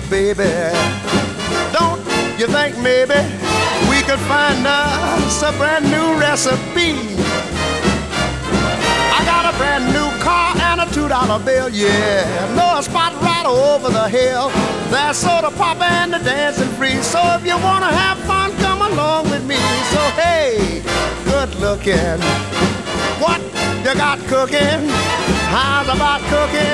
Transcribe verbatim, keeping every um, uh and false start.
baby. Don't you think maybe we could find us a brand new recipe? I got a brand new car and a two dollar bill, yeah. Know a spot right over the hill. There's soda pop and the dancing free. So if you wanna have fun, come along with me. So hey, good looking, what you got cooking? How's about cooking?